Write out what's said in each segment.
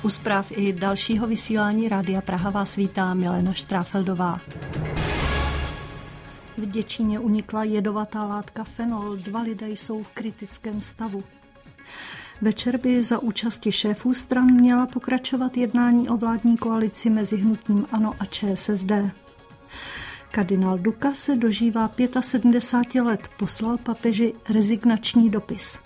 U zpráv i dalšího vysílání Rádia Praha vás vítá Milena Štráfeldová. V Děčíně unikla jedovatá látka fenol, 2 lidé jsou v kritickém stavu. Večer by za účasti šéfů stran měla pokračovat jednání o vládní koalici mezi hnutím ANO a ČSSD. Kardinál Duka se dožívá 75 let, poslal papeži rezignační dopis.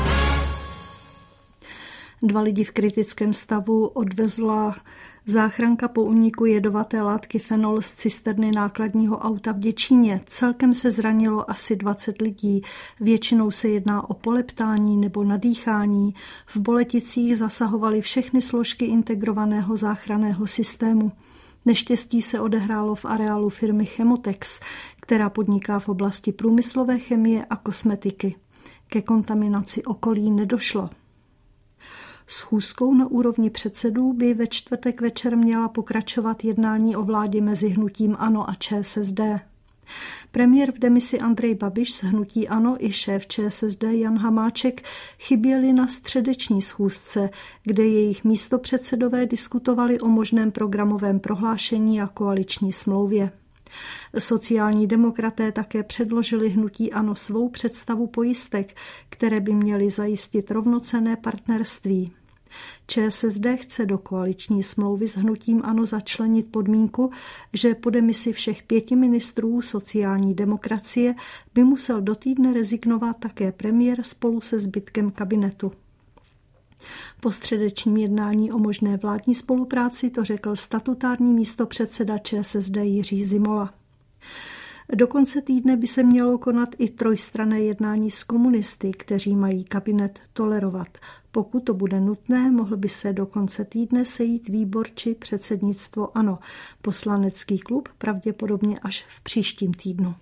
2 lidi v kritickém stavu odvezla záchranka po úniku jedovaté látky fenol z cisterny nákladního auta v Děčíně. Celkem se zranilo asi 20 lidí. Většinou se jedná o poleptání nebo nadýchání. V Boleticích zasahovaly všechny složky integrovaného záchranného systému. Neštěstí se odehrálo v areálu firmy Chemotex, která podniká v oblasti průmyslové chemie a kosmetiky. Ke kontaminaci okolí nedošlo. Schůzkou na úrovni předsedů by ve čtvrtek večer měla pokračovat jednání o vládě mezi hnutím ANO a ČSSD. Premiér v demisi Andrej Babiš z hnutí ANO i šéf ČSSD Jan Hamáček chyběli na středeční schůzce, kde jejich místopředsedové diskutovali o možném programovém prohlášení a koaliční smlouvě. Sociální demokraté také předložili hnutí ANO svou představu pojistek, které by měly zajistit rovnocenné partnerství. ČSSD chce do koaliční smlouvy s hnutím ANO začlenit podmínku, že po demisi všech 5 ministrů sociální demokracie by musel do týdne rezignovat také premiér spolu se zbytkem kabinetu. Po středečním jednání o možné vládní spolupráci to řekl statutární místopředseda ČSSD Jiří Zimola. Do konce týdne by se mělo konat i trojstranné jednání s komunisty, kteří mají kabinet tolerovat. Pokud to bude nutné, mohl by se do konce týdne sejít výbor či předsednictvo ANO. Poslanecký klub pravděpodobně až v příštím týdnu.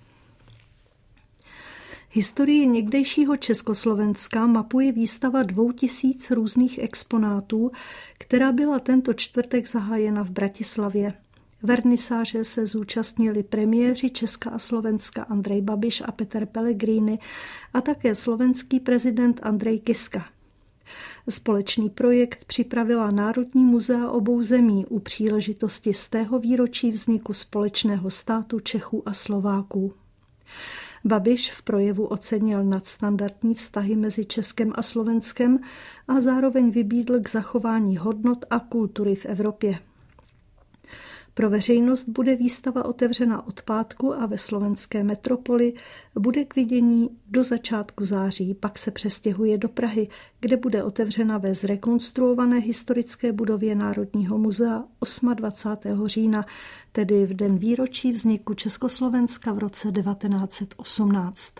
Historii někdejšího Československa mapuje výstava 2000 různých exponátů, která byla tento čtvrtek zahájena v Bratislavě. Vernisáže se zúčastnili premiéři Česka a Slovenska Andrej Babiš a Peter Pellegrini a také slovenský prezident Andrej Kiska. Společný projekt připravila Národní muzea obou zemí u příležitosti 100. výročí vzniku společného státu Čechů a Slováků. Babiš v projevu ocenil nadstandardní vztahy mezi Českem a Slovenskem a zároveň vybídl k zachování hodnot a kultury v Evropě. Pro veřejnost bude výstava otevřena od pátku a ve slovenské metropoli bude k vidění do začátku září, pak se přestěhuje do Prahy, kde bude otevřena ve zrekonstruované historické budově Národního muzea 28. října, tedy v den výročí vzniku Československa v roce 1918.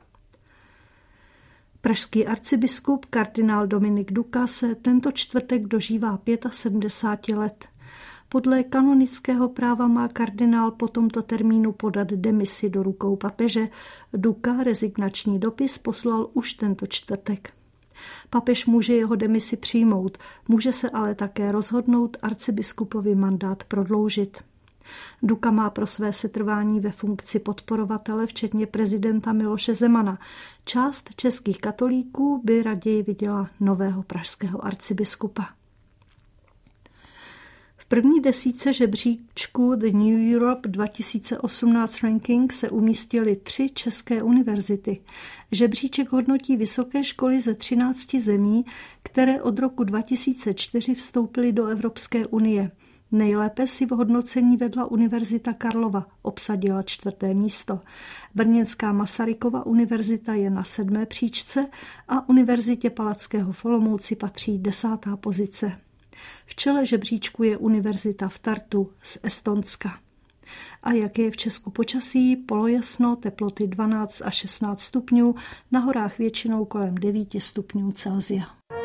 Pražský arcibiskup kardinál Dominik Duka se tento čtvrtek dožívá 75 let. Podle kanonického práva má kardinál po tomto termínu podat demisi do rukou papeže. Duka rezignační dopis poslal už tento čtvrtek. Papež může jeho demisi přijmout, může se ale také rozhodnout arcibiskupovi mandát prodloužit. Duka má pro své setrvání ve funkci podporovatele, včetně prezidenta Miloše Zemana. Část českých katolíků by raději viděla nového pražského arcibiskupa. V první desítce žebříčku The New Europe 2018 Ranking se umístily 3 české univerzity. Žebříček hodnotí vysoké školy ze 13 zemí, které od roku 2004 vstoupily do Evropské unie. Nejlépe si v hodnocení vedla Univerzita Karlova, obsadila 4. místo. Brněnská Masarykova univerzita je na 7. příčce a Univerzitě Palackého v Olomouci patří 10. pozice. V čele žebříčku je univerzita v Tartu z Estonska. A jak je v Česku počasí? Polojasno, teploty 12 až 16 stupňů, na horách většinou kolem 9 stupňů Celsia.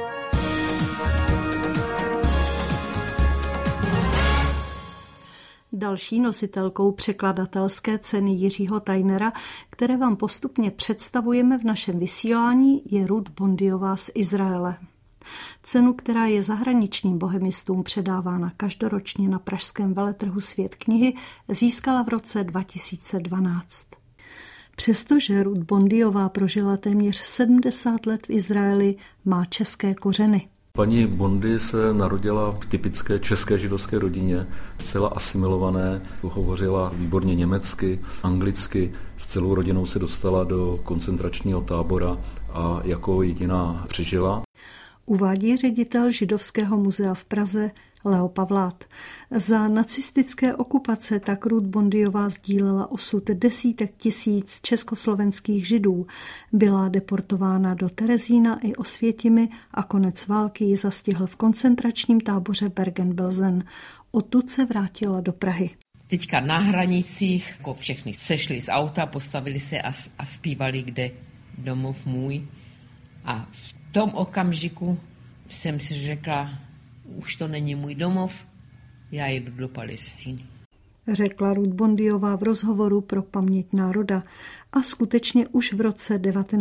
Další nositelkou překladatelské ceny Jiřího Tajnera, které vám postupně představujeme v našem vysílání, je Ruth Bondiová z Izraele. Cenu, která je zahraničním bohemistům předávána každoročně na pražském veletrhu Svět knihy, získala v roce 2012. Přestože Ruth Bondiová prožila téměř 70 let v Izraeli, má české kořeny. Paní Bondy se narodila v typické české židovské rodině, zcela asimilované, hovořila výborně německy, anglicky, s celou rodinou se dostala do koncentračního tábora a jako jediná přežila. Uvádí ředitel Židovského muzea v Praze Leo Pavlát. Za nacistické okupace tak Ruth Bondyová sdílela osud desítek tisíc československých Židů. Byla deportována do Terezína i Osvětimi a konec války ji zastihl v koncentračním táboře Bergen-Belsen. Odtud se vrátila do Prahy. Teďka na hranicích jako všechny sešli z auta, postavili se a zpívali Kde domov můj. A v tom okamžiku jsem si řekla, už to není můj domov, já jedu do Palestiny. Řekla Ruth Bondyová v rozhovoru pro Paměť národa a skutečně už v roce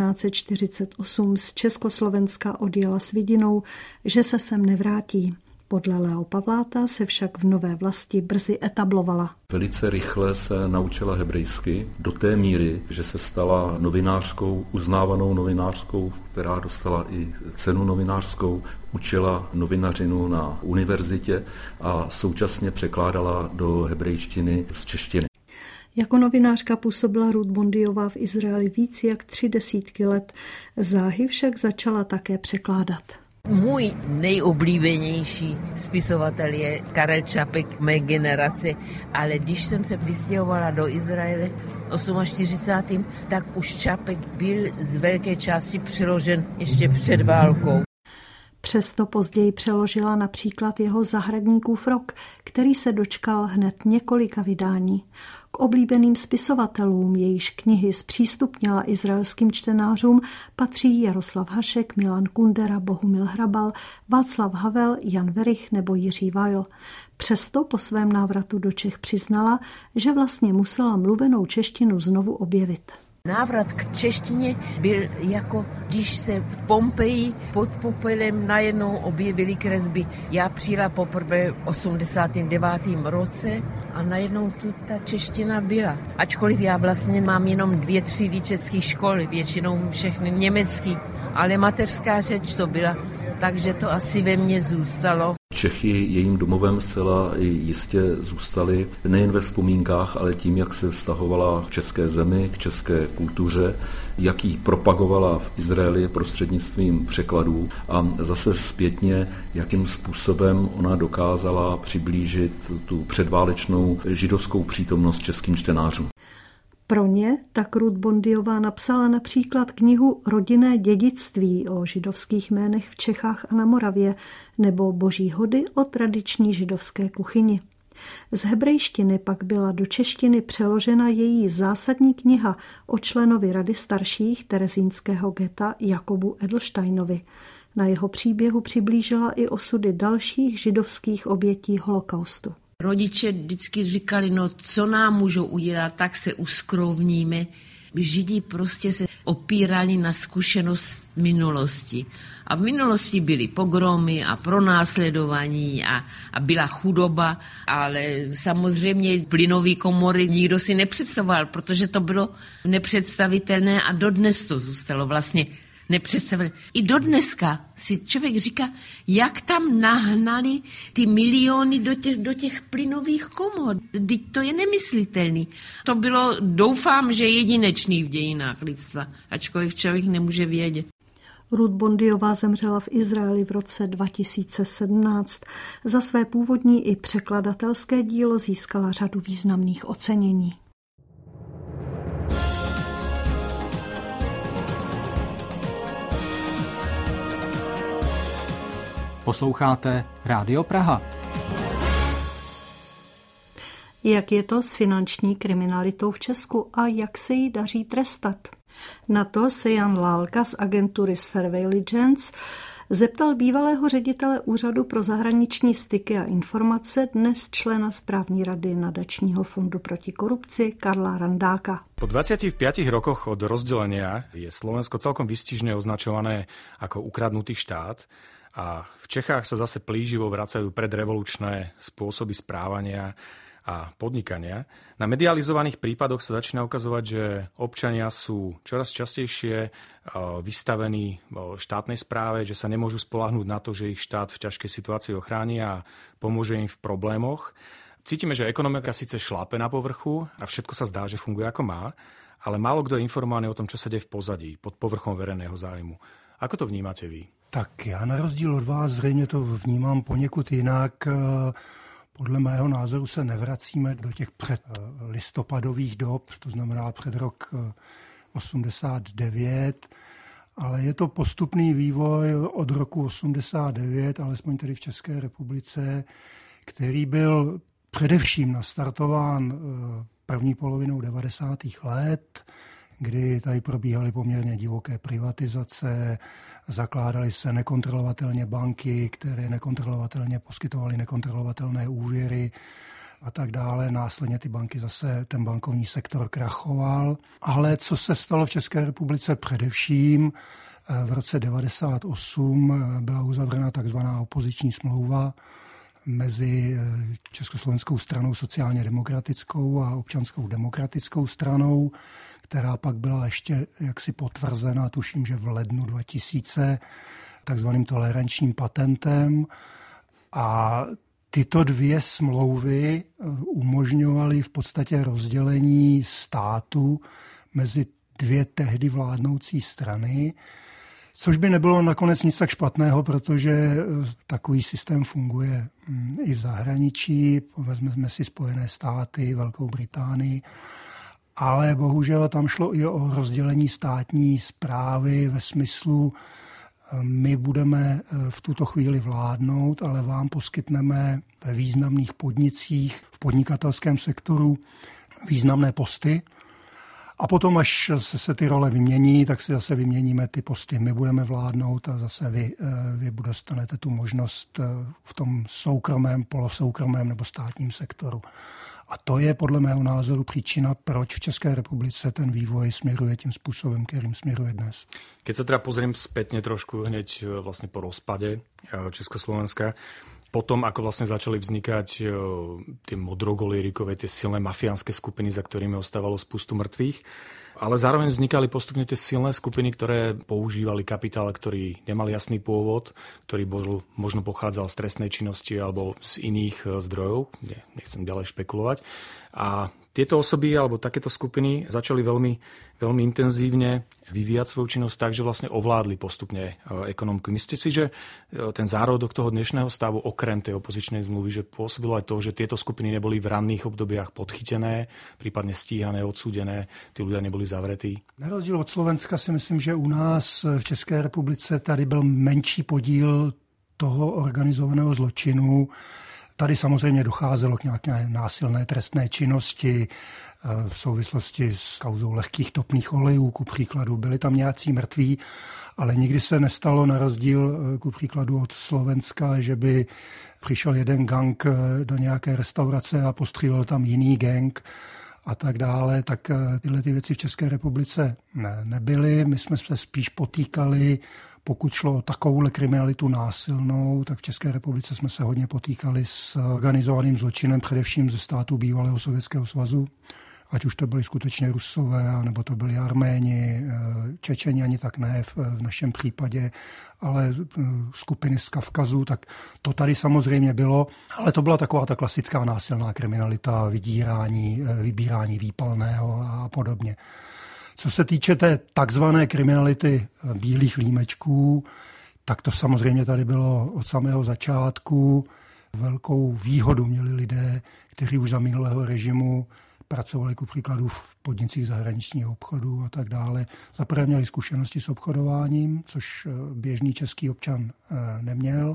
1948 z Československa odjela s vidinou, že se sem nevrátí. Podle Leo Pavláta se však v nové vlasti brzy etablovala. Velice rychle se naučila hebrejsky do té míry, že se stala novinářkou, uznávanou novinářkou, která dostala i cenu novinářskou, učila novinařinu na univerzitě a současně překládala do hebrejštiny z češtiny. Jako novinářka působila Ruth Bondyová v Izraeli víc jak 30 let. Záhy však začala také překládat. Můj nejoblíbenější spisovatel je Karel Čapek mé generace, ale když jsem se vystěhovala do Izraele 48., tak už Čapek byl z velké části přeložen ještě před válkou. Přesto později přeložila například jeho Zahradníkův rok, který se dočkal hned několika vydání. K oblíbeným spisovatelům, jejíž knihy zpřístupnila izraelským čtenářům, patří Jaroslav Hašek, Milan Kundera, Bohumil Hrabal, Václav Havel, Jan Werich nebo Jiří Weil. Přesto po svém návratu do Čech přiznala, že vlastně musela mluvenou češtinu znovu objevit. Návrat k češtině byl jako, když se v Pompeji pod popelem najednou objevily kresby. Já přijela poprvé v 89. roce a najednou tu ta čeština byla. Ačkoliv já vlastně mám jenom 2 třídy českých škol, většinou všechny německý, ale mateřská řeč to byla, takže to asi ve mně zůstalo. Čechy jejím domovem zcela jistě zůstaly nejen ve vzpomínkách, ale tím, jak se vztahovala k české zemi, k české kultuře, jak ji propagovala v Izraeli prostřednictvím překladů a zase zpětně, jakým způsobem ona dokázala přiblížit tu předválečnou židovskou přítomnost českým čtenářům. Pro ně tak Ruth Bondyová napsala například knihu Rodinné dědictví o židovských jménech v Čechách a na Moravě nebo Boží hody o tradiční židovské kuchyni. Z hebrejštiny pak byla do češtiny přeložena její zásadní kniha o členovi Rady starších terezínského geta Jakobu Edelsteinovi. Na jeho příběhu přiblížila i osudy dalších židovských obětí holokaustu. Rodiče vždycky říkali, no co nám můžou udělat, tak se uskrovníme. Židi prostě se opírali na zkušenost minulosti. A v minulosti byly pogromy a pronásledování a byla chudoba, ale samozřejmě plynové komory nikdo si nepředstavoval, protože to bylo nepředstavitelné a dodnes to zůstalo vlastně nepředstavitelné. I dodneska si člověk říká, jak tam nahnali ty miliony do těch plynových komor. Teď to je nemyslitelný. To bylo, doufám, že jedinečný v dějinách lidstva, ačkoliv člověk nemůže vědět. Ruth Bondyová zemřela v Izraeli v roce 2017. Za své původní i překladatelské dílo získala řadu významných ocenění. Posloucháte Rádio Praha. Jak je to s finanční kriminalitou v Česku a jak se jí daří trestat? Na to se Jan Lálka z agentury Surveillance zeptal bývalého ředitele Úřadu pro zahraniční styky a informace, dnes člena správní rady Nadačního fondu proti korupci Karla Randáka. Po 25 rokoch od rozdelenia je Slovensko celkom výstižne označované ako ukradnutý štát a v Čechách sa zase plíživo vracajú predrevolučné spôsoby správania a podnikania. Na medializovaných prípadoch sa začína ukazovať, že občania sú čoraz častejšie vystavení štátnej správe, že sa nemôžu spoľahnúť na to, že ich štát v ťažkej situácii ochráni a pomôže im v problémoch. Cítime, že ekonomika síce šlápe na povrchu a všetko sa zdá, že funguje ako má, ale málo kto je informovaný o tom, čo sa deje v pozadí, pod povrchom verejného zájmu. Ako to vnímáte vy? Tak já na rozdíl od vás zřejmě to vnímám poněkud jinak. Podle mého názoru se nevracíme do těch předlistopadových dob, to znamená před rok 89, ale je to postupný vývoj od roku 89, alespoň tedy v České republice, který byl především nastartován první polovinou 90. let, kdy tady probíhaly poměrně divoké privatizace, zakládaly se nekontrolovatelně banky, které nekontrolovatelně poskytovaly nekontrolovatelné úvěry a tak dále. Následně ty banky zase, ten bankovní sektor krachoval. Ale co se stalo v České republice především, v roce 98 byla uzavřena takzvaná opoziční smlouva mezi Československou stranou sociálně demokratickou a Občanskou demokratickou stranou, která pak byla ještě jaksi potvrzena, tuším, že v lednu 2000, takzvaným tolerančním patentem. A tyto dvě smlouvy umožňovaly v podstatě rozdělení státu mezi dvě tehdy vládnoucí strany, což by nebylo nakonec nic tak špatného, protože takový systém funguje i v zahraničí. Vezmeme si Spojené státy, Velkou Británii, ale bohužel tam šlo i o rozdělení státní správy ve smyslu, my budeme v tuto chvíli vládnout, ale vám poskytneme ve významných podnicích, v podnikatelském sektoru významné posty. A potom, až se ty role vymění, tak si zase vyměníme ty posty. My budeme vládnout a zase vy dostanete tu možnost v tom soukromém, polosoukromém nebo státním sektoru. A to je podle mého názoru příčina, proč v České republice ten vývoj směruje tím způsobem, kterým směruje dnes. Keď sa teda pozriem spätne trošku hneď vlastne po rozpade Československa, potom, ako vlastne začali vznikať tie modrogolierikové, tie silné mafiánske skupiny, za ktorými ostávalo spustu mŕtvych, ale zároveň vznikali postupne tie silné skupiny, ktoré používali kapitál, ktorý nemal jasný pôvod, ktorý možno pochádzal z trestnej činnosti alebo z iných zdrojov, nechcem ďalej špekulovať. A tieto osoby alebo takéto skupiny začali veľmi, veľmi intenzívne vyvíjať svoju činnosť tak, že vlastne ovládli postupne ekonomiku. Myslíte si, že ten zárodok toho dnešného stavu okrem tej opozičnej zmluvy, že pôsobilo aj to, že tieto skupiny neboli v ranných obdobiach podchytené, prípadne stíhané, odsúdené, tí ľudia neboli zavretí? Na rozdíl od Slovenska si myslím, že u nás v České republice tady byl menší podíl toho organizovaného zločinu. Tady samozřejmě docházelo k nějaké násilné trestné činnosti v souvislosti s kauzou lehkých topných olejů, ku příkladu. Byli tam nějací mrtví, ale nikdy se nestalo na rozdíl ku příkladu od Slovenska, že by přišel jeden gang do nějaké restaurace a postřílel tam jiný gang a tak dále. Tak tyhle ty věci v České republice nebyly. My jsme se spíš potýkali, pokud šlo o takovouhle kriminalitu násilnou, tak v České republice jsme se hodně potýkali s organizovaným zločinem, především ze států bývalého Sovětského svazu. Ať už to byli skutečně Rusové, nebo to byli Arméni, Čečeni ani tak ne v našem případě, ale skupiny z Kavkazu, tak to tady samozřejmě bylo, ale to byla taková ta klasická násilná kriminalita, vydírání, vybírání výpalného a podobně. Co se týče té takzvané kriminality bílých límečků, tak to samozřejmě tady bylo od samého začátku. Velkou výhodu měli lidé, kteří už za minulého režimu pracovali ku příkladu v podnicích zahraničního obchodu a tak dále. Za prvé měli zkušenosti s obchodováním, což běžný český občan neměl.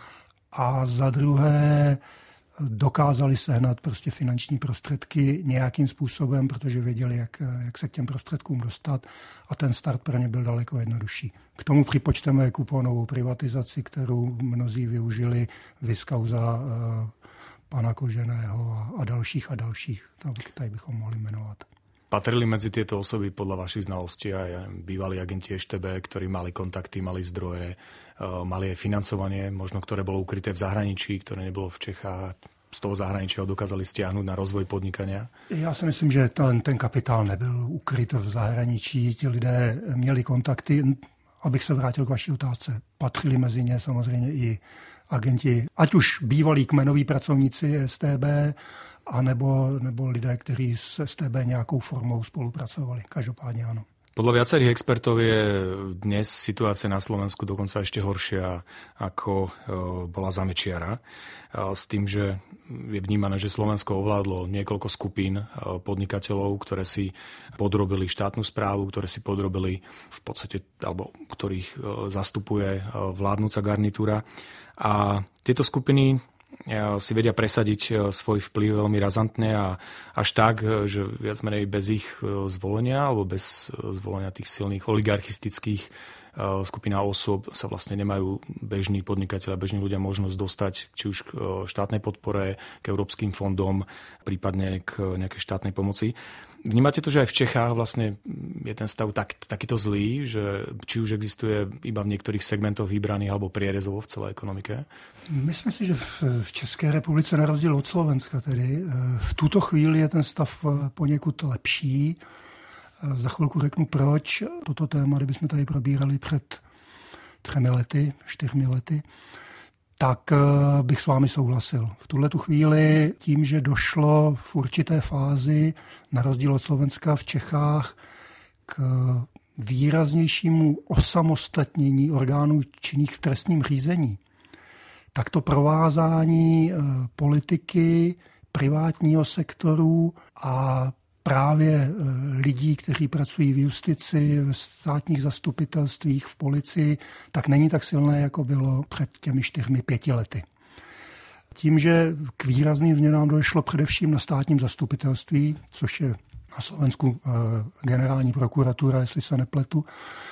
A za druhé dokázali sehnat prostě finanční prostředky nějakým způsobem, protože věděli, jak se k těm prostředkům dostat a ten start pro ně byl daleko jednodušší. K tomu připočteme kuponovou privatizaci, kterou mnozí využili, viz kauza pana Koženého a dalších. Tady bychom mohli jmenovat. Patrili medzi tieto osoby podľa vašich znalostí aj bývalí agenti EŠTB, ktorí mali kontakty, mali zdroje, mali aj financovanie, možno ktoré bolo ukryté v zahraničí, ktoré nebolo v Čechách? z toho zahraničia dokázali stiahnuť na rozvoj podnikania? Já si myslím, že ten kapitál nebyl ukryt v zahraničí. Ti lidé měli kontakty. Abych se vrátil k vaší otázce, patřili mezi ně samozřejmě i agenti, ať už bývalí kmenoví pracovníci StB, nebo lidé, kteří s StB nějakou formou spolupracovali. Každopádně ano. Podľa viacerých expertov je dnes situácia na Slovensku dokonca ešte horšia, ako bola za Mečiara. S tým, že je vnímané, že Slovensko ovládlo niekoľko skupín podnikateľov, ktoré si podrobili štátnu správu, ktoré si podrobili v podstate, alebo ktorých zastupuje vládnúca garnitúra. A tieto skupiny si vedia presadiť svoj vplyv veľmi razantne a až tak, že viac menej bez ich zvolenia alebo bez zvolenia tých silných oligarchistických skupín osôb sa vlastne nemajú bežní podnikatelia, bežní ľudia možnosť dostať či už k štátnej podpore, k európskym fondom, prípadne k nejakej štátnej pomoci. Vnímate to, že aj v Čechách vlastne je ten stav takýto zlý, že či už existuje iba v niektorých segmentoch vybraných alebo prierezovo v celé ekonomike? Myslím si, že v České republice na rozdíl od Slovenska tedy v tuto chvíli je ten stav poněkud lepší. Za chvilku řeknu proč. Toto téma, kdybychom tady probírali před 4 lety, tak bych s vámi souhlasil. V tuhletu chvíli tím, že došlo v určité fázi, na rozdíl od Slovenska v Čechách, k výraznějšímu osamostatnění orgánů činných v trestním řízení, tak to provázání politiky, privátního sektoru a právě lidí, kteří pracují v justici, v státních zastupitelstvích, v policii, tak není tak silné, jako bylo před těmi 4-5 lety. Tím, že k výrazným změnám došlo především na státním zastupitelství, což je na Slovensku generální prokuratura, jestli se nepletu,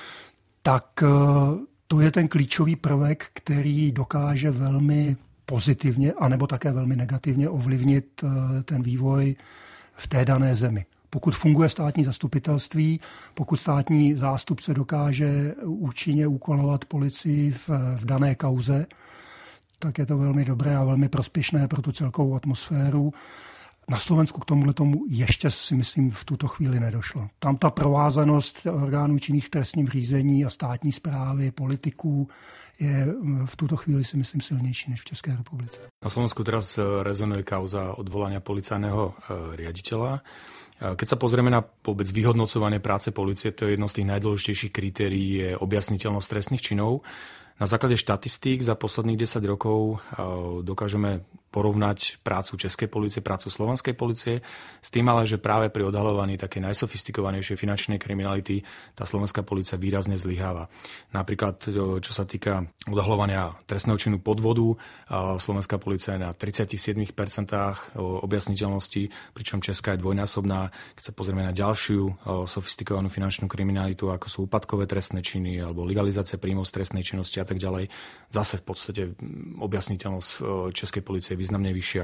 tak to je ten klíčový prvek, který dokáže velmi pozitivně, anebo také velmi negativně ovlivnit ten vývoj v té dané zemi. Pokud funguje státní zastupitelství, pokud státní zástupce dokáže účinně úkolovat policii v dané kauze, tak je to velmi dobré a velmi prospěšné pro tu celkovou atmosféru. Na Slovensku k tomu ještě si myslím v tuto chvíli nedošlo. Tam ta provázanost orgánů činných v trestním řízení a státní správy, politiků je v tuto chvíli si myslím silnější než v České republice. Na Slovensku teraz rezonuje kauza odvolania policajného riaditeľa. Keď sa pozrieme na vôbec vyhodnocovanie práce polície, to je jedno z tých najdôležitejších kritérií, je objasniteľnosť trestných činov. Na základe štatistík za posledných 10 rokov dokážeme porovnať prácu Českej polície, prácu Slovenskej polície, s tým ale, že práve pri odhaľovaní takej najsofistikovanejšej finančnej kriminality tá slovenská polícia výrazne zlyháva. Napríklad, čo sa týka odhaľovania trestného činu podvodu, slovenská polícia je na 37% objasniteľnosti, pričom Česká je dvojnásobná. Keď sa pozrieme na ďalšiu sofistikovanú finančnú kriminalitu, ako sú úpadkové trestné činy alebo legalizácia príjmov z trestnej činnosti a tak ďalej, zase v podstate objasniteľnosť Českej polície významne vyššia.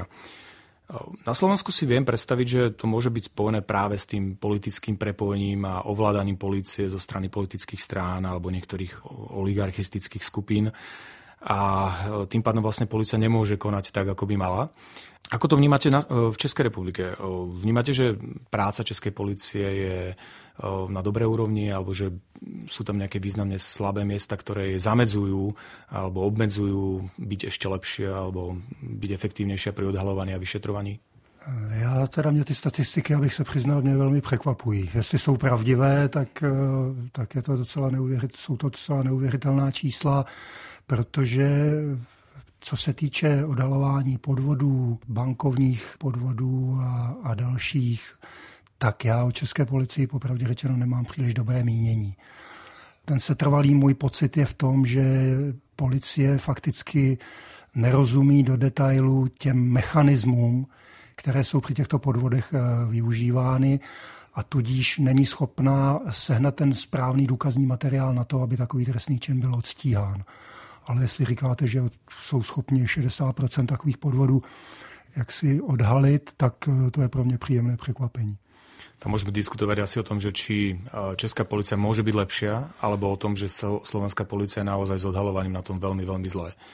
Na Slovensku si viem predstaviť, že to môže byť spojené práve s tým politickým prepojením a ovládaním polície zo strany politických strán alebo niektorých oligarchistických skupín a tým pádom vlastne polícia nemôže konať tak, ako by mala. Ako to vnímate v Českej republike? Vnímate, že práca Českej polície je na dobrej úrovni, alebo že sú tam nejaké významne slabé miesta, ktoré zamedzujú alebo obmedzujú byť ešte lepšie alebo byť efektívnejšie pri odhalovaní a vyšetrovaní? Mě ty statistiky, abych se přiznal, mě velmi překvapují. Jestli jsou pravdivé, tak je to jsou to docela neuvěřitelná čísla, protože co se týče odhalování podvodů, bankovních podvodů a dalších, tak já o České policii popravdě řečeno nemám příliš dobré mínění. Ten setrvalý můj pocit je v tom, že policie fakticky nerozumí do detailu těm mechanismům, které jsou při těchto podvodech využívány a tudíž není schopná sehnat ten správný důkazní materiál na to, aby takový trestný čin byl odstíhán. Ale jestli říkáte, že jsou schopni 60% takových podvodů jak si odhalit, tak to je pro mě příjemné překvapení. Tam môžeme diskutovať asi o tom, že či Česká polícia môže byť lepšia, alebo o tom, že slovenská polícia je naozaj s odhalovaním na tom veľmi, veľmi zlé.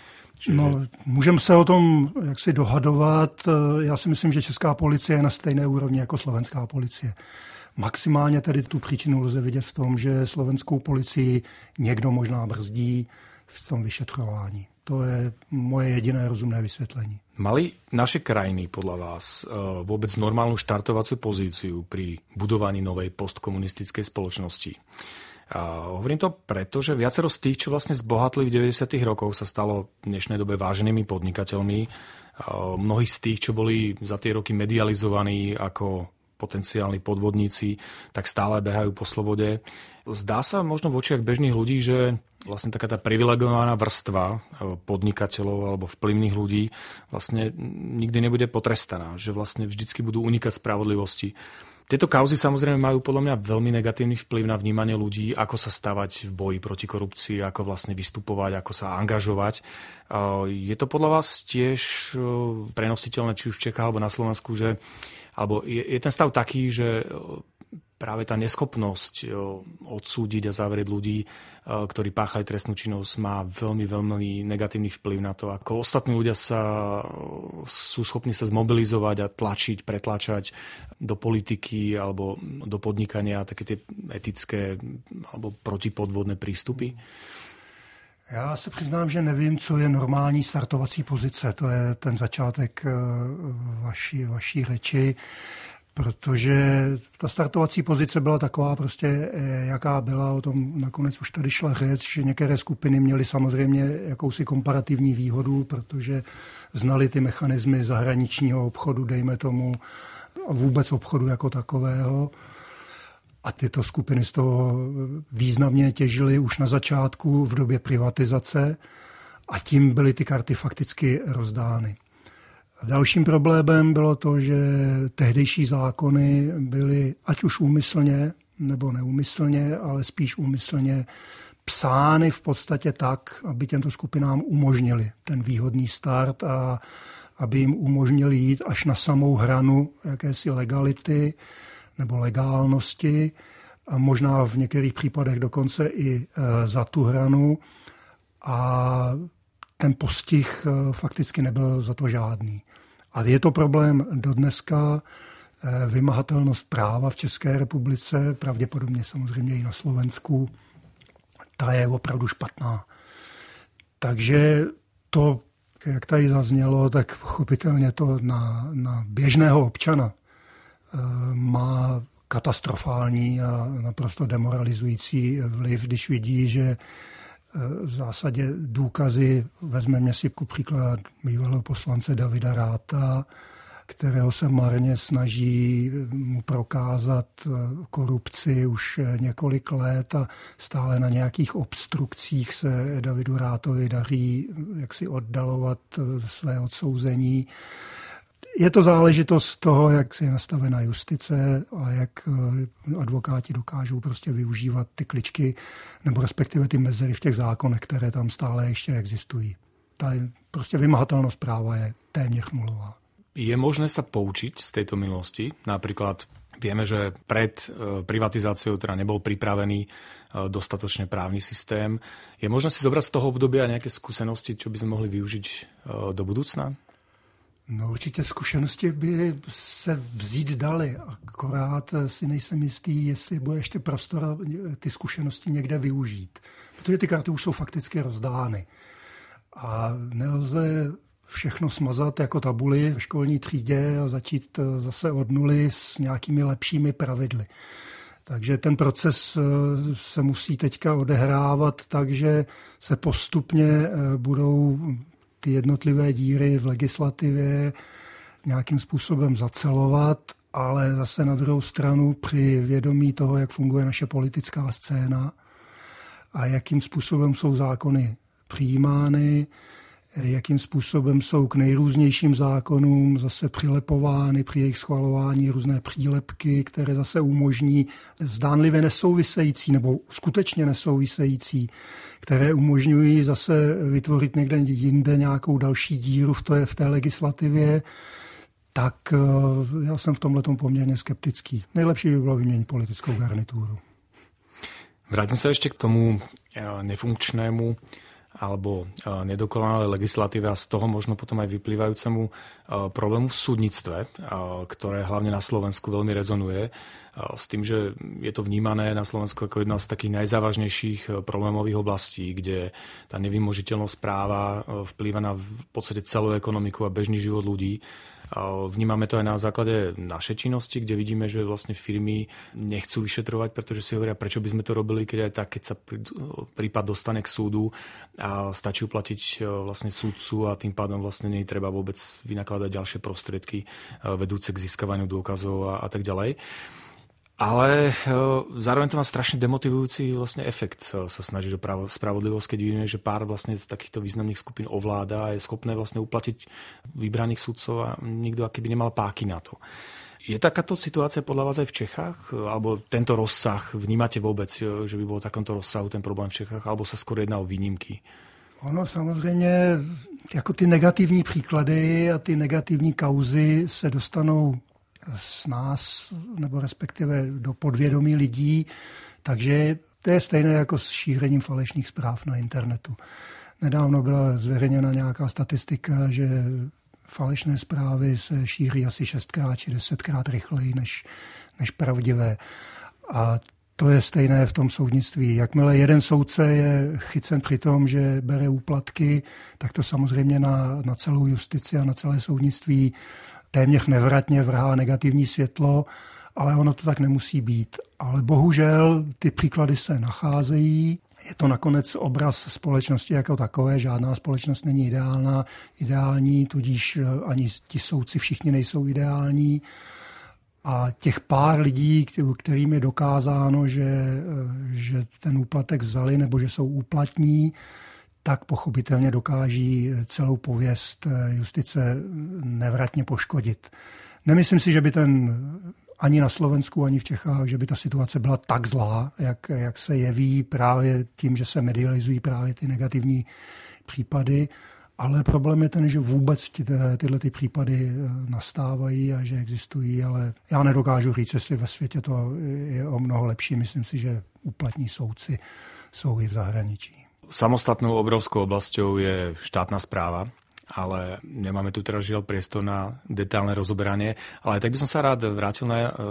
No, můžeme se o tom jaksi dohadovat. Já si myslím, že česká policie je na stejné úrovni jako slovenská policie. Maximálně tedy tu příčinu lze vidět v tom, že slovenskou policii někdo možná brzdí v tom vyšetřování. To je moje jediné rozumné vysvětlení. Mali naše krajiny podľa vás vôbec normálnu štartovaciu pozíciu pri budovaní novej postkomunistickej spoločnosti? Hovorím to preto, že viacero z tých, čo vlastne zbohatli v 90. rokoch, sa stalo v dnešnej dobe váženými podnikateľmi. Mnohí z tých, čo boli za tie roky medializovaní ako potenciálni podvodníci, tak stále behajú po slobode. Zdá sa možno v očiach bežných ľudí, že vlastne taká tá privilegovaná vrstva podnikateľov alebo vplyvných ľudí vlastne nikdy nebude potrestaná, že vlastne vždycky budú unikať spravodlivosti. Tieto kauzy samozrejme majú podľa mňa veľmi negatívny vplyv na vnímanie ľudí, ako sa stavať v boji proti korupcii, ako vlastne vystupovať, ako sa angažovať. Je to podľa vás tiež prenositeľné, či už v Čechách alebo na Slovensku, že alebo je ten stav taký, že práve tá neschopnosť odsúdiť a zavrieť ľudí, ktorí páchajú trestnú činnosť, má veľmi, veľmi negatívny vplyv na to, ako ostatní ľudia sú schopní sa zmobilizovať a pretlačať do politiky alebo do podnikania také tie etické alebo protipodvodné prístupy? Já se přiznám, že nevím, co je normální startovací pozice. To je ten začátek vaší řeči, protože ta startovací pozice byla taková prostě, jaká byla, o tom nakonec už tady šla řeč, že některé skupiny měly samozřejmě jakousi komparativní výhodu, protože znali ty mechanismy zahraničního obchodu, dejme tomu, a vůbec obchodu jako takového. A tyto skupiny z toho významně těžily už na začátku v době privatizace a tím byly ty karty fakticky rozdány. Dalším problémem bylo to, že tehdejší zákony byly ať už úmyslně nebo neúmyslně, ale spíš úmyslně psány v podstatě tak, aby těmto skupinám umožnili ten výhodný start a aby jim umožnili jít až na samou hranu jakési legality nebo legálnosti a možná v některých případech dokonce i za tu hranu a ten postih fakticky nebyl za to žádný. A je to problém dodneska, vymahatelnost práva v České republice, pravděpodobně samozřejmě i na Slovensku, ta je opravdu špatná. Takže to, jak tady zaznělo, tak pochopitelně to na běžného občana má katastrofální a naprosto demoralizující vliv, když vidí, že v zásadě důkazy, vezmeme si ku příklad bývalého poslance Davida Ratha, kterého se marně snaží mu prokázat korupci už několik let a stále na nějakých obstrukcích se Davidu Rathovi daří jaksi oddalovat své odsouzení. Je to záležitost toho, jak je nastavena justice a jak advokáti dokážou prostě využívat ty kličky nebo respektive ty mezery v těch zákonech, které tam stále ještě existují. Ta prostě vymahatelnost práva je téměř nulová. Je možné sa poučiť z tejto minulosti? Napríklad vieme, že pred privatizáciou teda nebol pripravený dostatočne právny systém. Je možné si zobrať z toho obdobia nejaké skúsenosti, čo by sme mohli využiť do budúcna? No určitě zkušenosti by se vzít daly, akorát si nejsem jistý, jestli bude ještě prostor ty zkušenosti někde využít. Protože ty karty už jsou fakticky rozdány. A nelze všechno smazat jako tabuli v školní třídě a začít zase od nuly s nějakými lepšími pravidly. Takže ten proces se musí teďka odehrávat tak, že se postupně budou ty jednotlivé díry v legislativě nějakým způsobem zacelovat, ale zase na druhou stranu při vědomí toho, jak funguje naše politická scéna a jakým způsobem jsou zákony přijímány, jakým způsobem jsou k nejrůznějším zákonům zase přilepovány při jejich schvalování různé přílepky, které zase umožní zdánlivě nesouvisející nebo skutečně nesouvisející, které umožňují zase vytvořit někde jinde nějakou další díru v té legislativě, tak já jsem v tomhletom poměrně skeptický. Nejlepší by bylo vyměnit politickou garnituru. Vrátim sa ešte k tomu nefunkčnému alebo nedokonalej legislatíve a z toho možno potom aj vyplývajúcemu problému v súdnictve, ktoré hlavne na Slovensku veľmi rezonuje, s tým, že je to vnímané na Slovensku ako jedna z takých najzávažnejších problémových oblastí, kde tá nevymožiteľnosť práva vplýva na v podstate celú ekonomiku a bežný život ľudí. Vnímame to aj na základe našej činnosti, kde vidíme, že vlastne firmy nechcú vyšetrovať, pretože si hovoria, prečo by sme to robili, keď aj tak, keď sa prípad dostane k súdu a stačí uplatiť vlastne súdcu a tým pádom vlastne nie treba vôbec vynakladať ďalšie prostriedky vedúce k získavaniu dôkazov a tak ďalej. Ale zároveň to má strašne demotivujúci vlastne efekt sa snažiť o spravodlivosť, keď vidíme, že pár vlastne z takýchto významných skupín ovláda a je schopné vlastne uplatiť vybraných sudcov a nikto akoby nemal páky na to. Je takáto situácia podľa vás aj v Čechách? Alebo tento rozsah vnímate vůbec, že by bol v takomto rozsahu ten problém v Čechách? Alebo sa skôr jedná o výnimky? Ono samozřejmě, jako ty negativní příklady a ty negativní kauzy se dostanou z nás, nebo respektive do podvědomí lidí, takže to je stejné jako s šířením falešných zpráv na internetu. Nedávno byla zveřejněna nějaká statistika, že falešné zprávy se šíří asi 6x či 10x rychleji než pravdivé. A to je stejné v tom soudnictví. Jakmile jeden soudce je chycen při tom, že bere úplatky, tak to samozřejmě na celou justici a na celé soudnictví téměř nevratně vrhá negativní světlo, ale ono to tak nemusí být. Ale bohužel ty příklady se nacházejí. Je to nakonec obraz společnosti jako takové. Žádná společnost není ideální, tudíž ani ti soudci všichni nejsou ideální. A těch pár lidí, kterým je dokázáno, že ten úplatek vzali nebo že jsou úplatní, tak pochopitelně dokáží celou pověst justice nevratně poškodit. Nemyslím si, že by ani na Slovensku, ani v Čechách, že by ta situace byla tak zlá, jak se jeví právě tím, že se medializují právě ty negativní případy, ale problém je ten, že vůbec tyhle ty případy nastávají a že existují, ale já nedokážu říct, jestli ve světě to je o mnoho lepší. Myslím si, že úplatní soudci jsou i v zahraničí. Samostatnou obrovskou oblasťou je štátna správa, ale nemáme tu teraz žiaľ priestor na detailné rozoberanie. Ale tak by som sa rád vrátil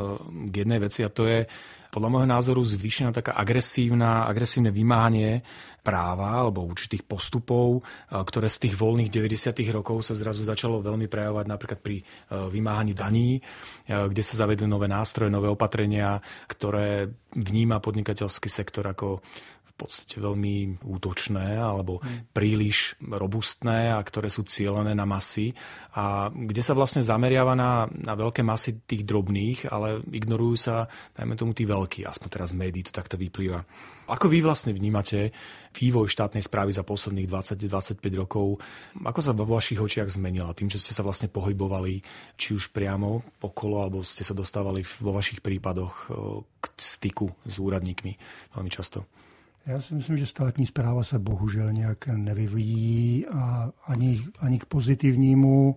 k jednej veci a to je podľa môjho názoru zvýšená taká agresívne vymáhanie práva alebo určitých postupov, ktoré z tých voľných 90. rokov sa zrazu začalo veľmi prejavovať napríklad pri vymáhaní daní, kde sa zavedli nové nástroje, nové opatrenia, ktoré vníma podnikateľský sektor ako v podstate veľmi útočné alebo príliš robustné a ktoré sú cielené na masy a kde sa vlastne zameriava na veľké masy tých drobných, ale ignorujú sa, dajme tomu, tí veľkí, aspoň teraz v médií to takto vyplýva. Ako vy vlastne vnímate vývoj štátnej správy za posledných 20-25 rokov? Ako sa vo vašich očiach zmenila tým, že ste sa vlastne pohybovali či už priamo okolo, alebo ste sa dostávali vo vašich prípadoch k styku s úradníkmi veľmi často? Já si myslím, že státní správa se bohužel nějak nevyvíjí a ani k pozitivnímu,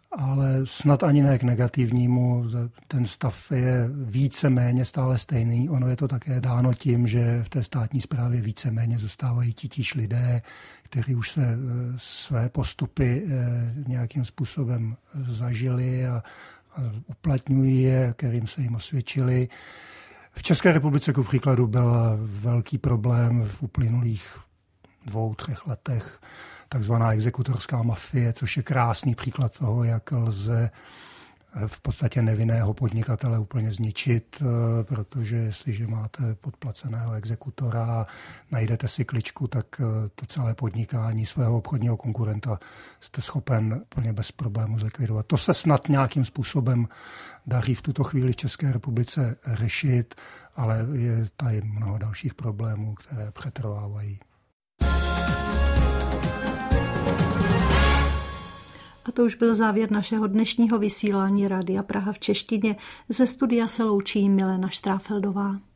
ale snad ani ne k negativnímu. Ten stav je víceméně stále stejný. Ono je to také dáno tím, že v té státní správě víceméně zůstávají titíž lidé, kteří už se své postupy nějakým způsobem zažili a uplatňují je, kterým se jim osvědčili. V České republice ku příkladu byl velký problém v uplynulých 2-3 letech, takzvaná exekutorská mafie, což je krásný příklad toho, jak lze v podstatě nevinného podnikatele úplně zničit, protože jestliže máte podplaceného exekutora a najdete si kličku, tak to celé podnikání svého obchodního konkurenta jste schopen plně bez problému zlikvidovat. To se snad nějakým způsobem daří v tuto chvíli v České republice řešit, ale je tady mnoho dalších problémů, které přetrvávají. A to už byl závěr našeho dnešního vysílání Rádia Praha v češtině. Ze studia se loučí Milena Štráfeldová.